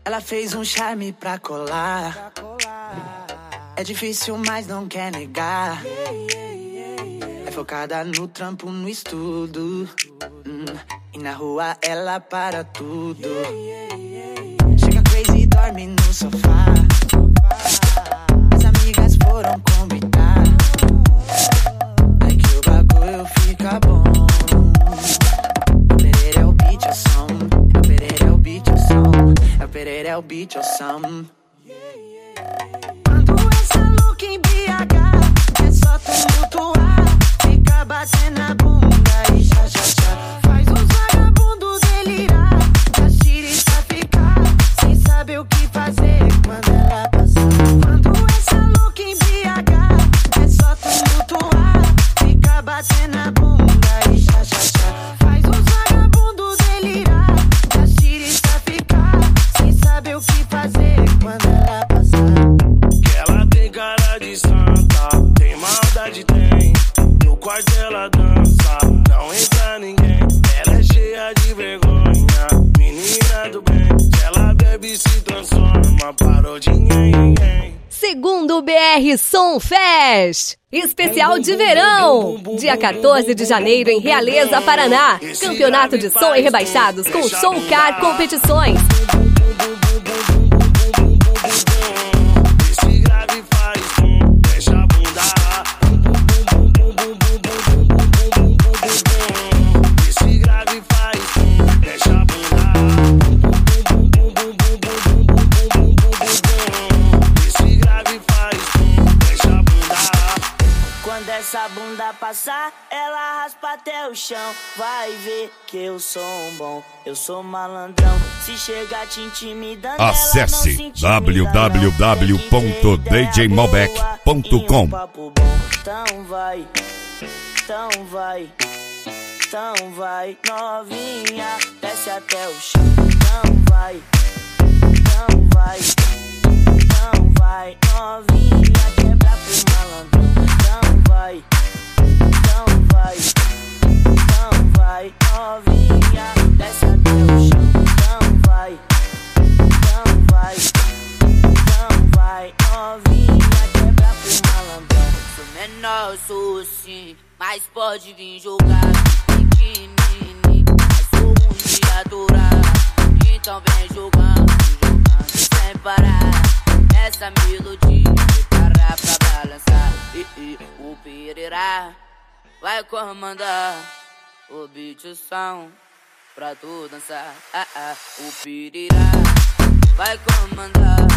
Ela fez um charme pra colar. É difícil, mas não quer negar. É focada no trampo, no estudo. E na rua ela para tudo. Chega crazy e dorme no sofá. As amigas foram combinar. Aí que o bagulho fica bom. É o Pereira, é o beat, é o som. É o Pereira, é o beat, é o som. É o Pereira, é o beat, é o som. Quando essa louca em BH é só tumultuar. Fica batendo a bunda e já, já, já. Faz os vagabundos delirar. A xiriça ficar sem saber o que fazer quando ela passar. Quando essa louca em BH é só tumultuar. Fica batendo a bunda e já, já, já. Faz os vagabundos delirar. A xiriça ficar sem saber o que fazer quando ela passar. Que ela tem cara de santa, tem maldade, tem. No quarto ela dança, não entra ninguém. Ela é cheia de vergonha, menina do bem. Ela bebe e se transforma, parou de ninguém. Segundo BR Som Fest, especial de verão, dia 14 de janeiro em Realeza, Paraná. Campeonato de som e rebaixados com Show Car Competições. Esse grave faz deixa a bunda. Esse grave faz deixa a bunda. Esse grave faz deixa a bunda. Quando essa bunda passar, ela raspa até o chão. Vai ver que eu sou um bom, eu sou malandrão. Se chegar te intimidando, acesse www.djmalbec.com. Então vai, então vai, então vai, novinha, desce até o chão. Então vai, então vai, então vai, novinha, quebra pro malandrão. Então vai, então vai, então vai, novinha, desce até o chão. Então vai, então vai, então vai, novinha, quebra pro malandrão. Sou menor, sou sim, mas pode vir jogar. Pequenininho, mas sou ruim de adorar. Então vem jogando, jogando sem parar. Essa melodia prepara pra balançar. O Pereira vai comandar o beat, o som pra tu dançar. O Pereira vai comandar